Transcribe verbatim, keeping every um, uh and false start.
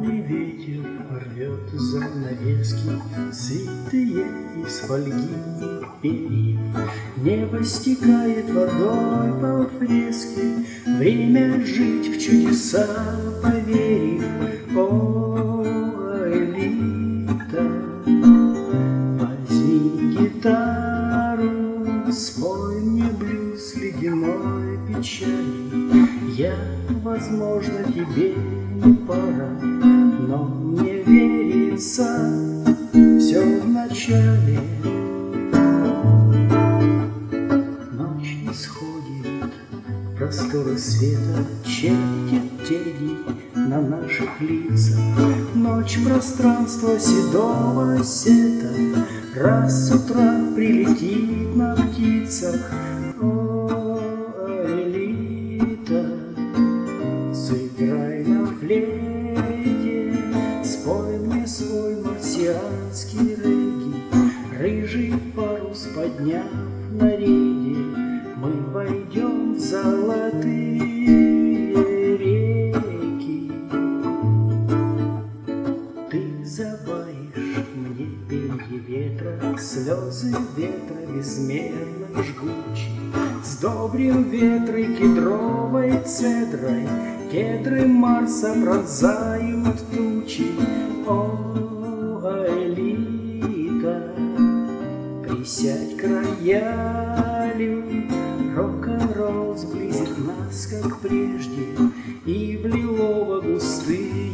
Лунный ветер рвет занавески, свитые из фольги перьев. Небо стекает водой по фреске, время жить в чудеса поверив. О, Аэлита, возьми гитару, спой мне блюз ледяной печали. Я, возможно, тебе не пара, но мне верится все в начале. Ночь исходит, просторы света чертит тени на наших лицах. Ночь пространства седого сета, раз с утра прилетит на птицах. О, Аэлита, сыграй на флейте, спой мне свой марсианский регги. Рыжий парус подняв на рейде, мы пойдем в золотые реки. Ты забавишь мне пенье ветра, слезы ветра безмерно жгучие. Сдобрим ветры кедровой цедрой, кедры Марса пронзают тучи. О, Аэлита, присядь к роялю, рок-н-ролл сблизит нас, как прежде, и в лилово-густых